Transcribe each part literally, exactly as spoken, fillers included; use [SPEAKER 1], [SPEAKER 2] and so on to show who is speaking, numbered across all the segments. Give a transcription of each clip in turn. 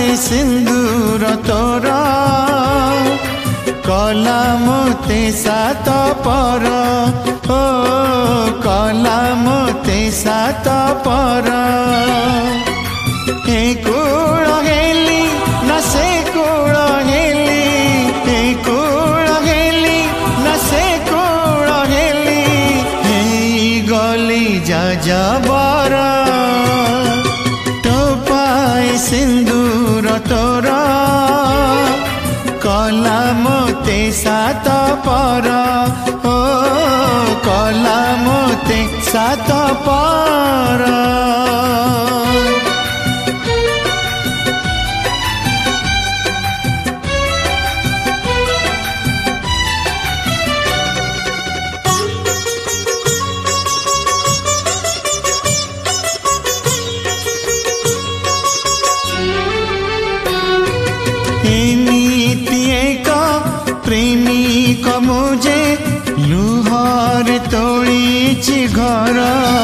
[SPEAKER 1] सिंदूर तोर कला मोते सात पर ओ कला मोते सात पर ए कूल हेली न से कूल हेली ए कूल हेली न से कूल हेली हे गली जा जा बर टोपाए सिंदूर तोर कला मोते सात पर ओ कला मोते सात पर प्रेमी मुझे लुहर तोड़ी घर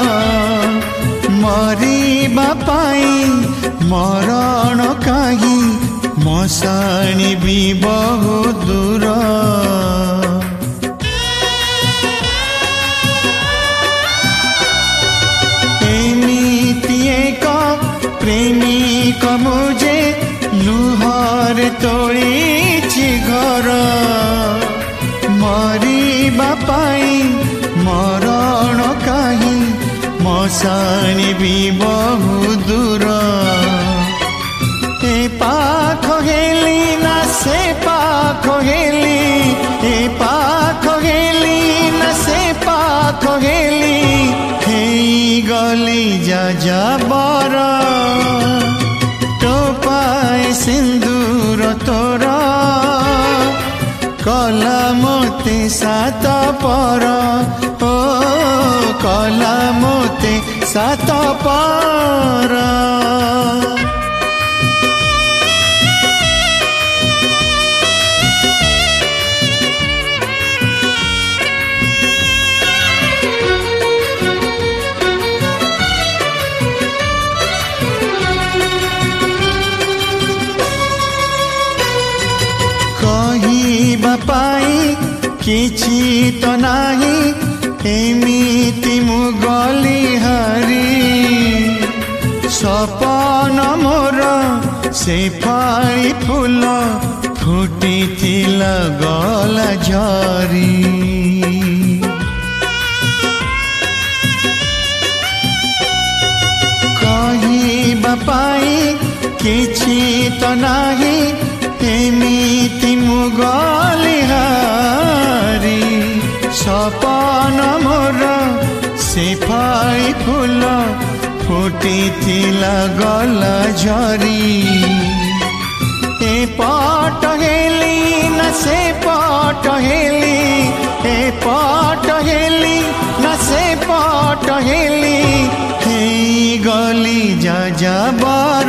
[SPEAKER 1] मरिबा पाई मरण कहीं मशाणी भी बहु दूर एमिति एक प्रेमी मुझे लुहर तोड़ी घर मरिबा पाई मरण कहीं मशाणी भी बहु दूर ए पाख हेली ना से पाख हेली ए पाख हेली ना से पाख हेली हे गली जा जा बर टोपाए सिंदूर तोर कला मोते सात पर ओ कला मोते सात पर पाई किछि तो नाही एमिति मु गली हरी सपन मोर से फाई फूल फुटी थिला गला झरी कहिबा पाई किछि तो नाही एमिति मु गली हरी सपन मोर से फाई फूल फुटी थिला गला झरी ए पट हेली न से पट हेली ए पट हेली न से पट हेली हे गली जा जा बर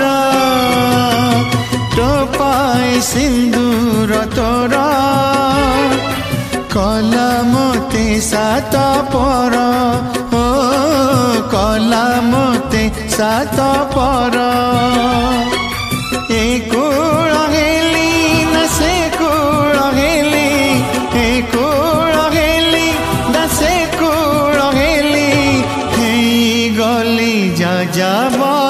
[SPEAKER 1] टोपाए सिंदूर तोर कला मोते सात पर ओ कला मोते सात पर ए कूल हेली न से कूल हेली ए कूल हेली न से कूल हेली हे गली जा जा